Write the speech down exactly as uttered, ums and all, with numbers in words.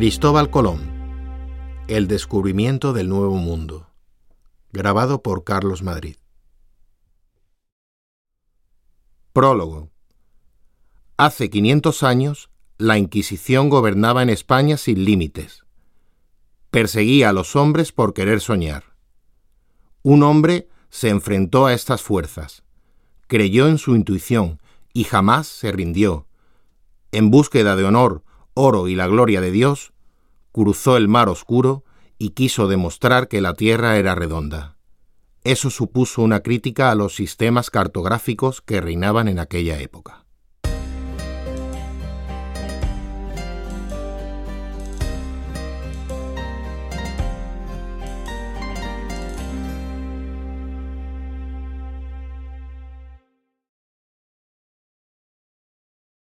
Cristóbal Colón. El descubrimiento del Nuevo Mundo. Grabado por Carlos Madrid. Prólogo. Hace quinientos años, la Inquisición gobernaba en España sin límites. Perseguía a los hombres por querer soñar. Un hombre se enfrentó a estas fuerzas, creyó en su intuición y jamás se rindió. En búsqueda de honor, oro y la gloria de Dios, cruzó el mar oscuro y quiso demostrar que la Tierra era redonda. Eso supuso una crítica a los sistemas cartográficos que reinaban en aquella época.